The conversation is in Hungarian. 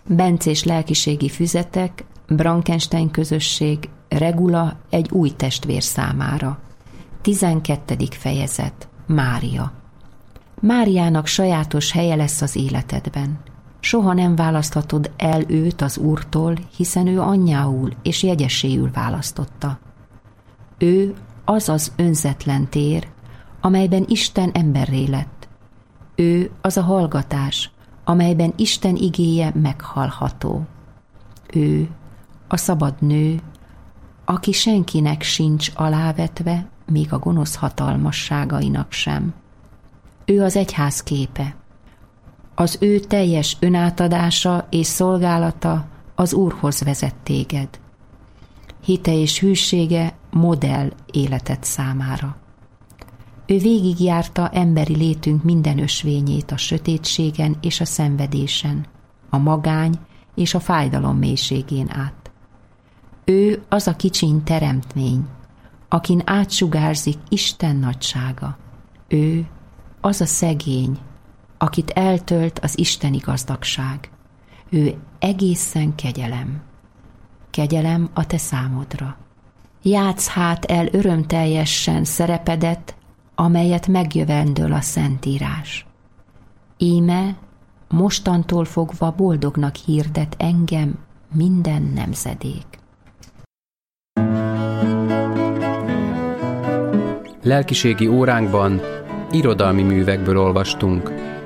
Bencés lelkiségi füzetek, Frankenstein közösség, Regula egy új testvér számára. 12. fejezet. Mária. Máriának sajátos helye lesz az életedben. Soha nem választhatod el őt az Úrtól, hiszen ő anyjául és jegyeséül választotta. Ő az az önzetlen tér, amelyben Isten emberré lett. Ő az a hallgatás, amelyben Isten igéje meghallható. Ő a szabad nő, aki senkinek sincs alávetve, még a gonosz hatalmasságainak sem. Ő az egyház képe. Az ő teljes önátadása és szolgálata az Úrhoz vezet téged. Hite és hűsége modell életed számára. Ő végigjárta emberi létünk minden ösvényét a sötétségen és a szenvedésen, a magány és a fájdalom mélységén át. Ő az a kicsiny teremtmény, akin átsugárzik Isten nagysága. Ő az a szegény, akit eltölt az isteni gazdagság. Ő egészen kegyelem. Kegyelem a te számodra. Játsz hát el örömteljesen szerepedet, amelyet megjövendöl a Szentírás. Íme mostantól fogva boldognak hirdet engem minden nemzedék. Lelkiségi óránkban irodalmi művekből olvastunk.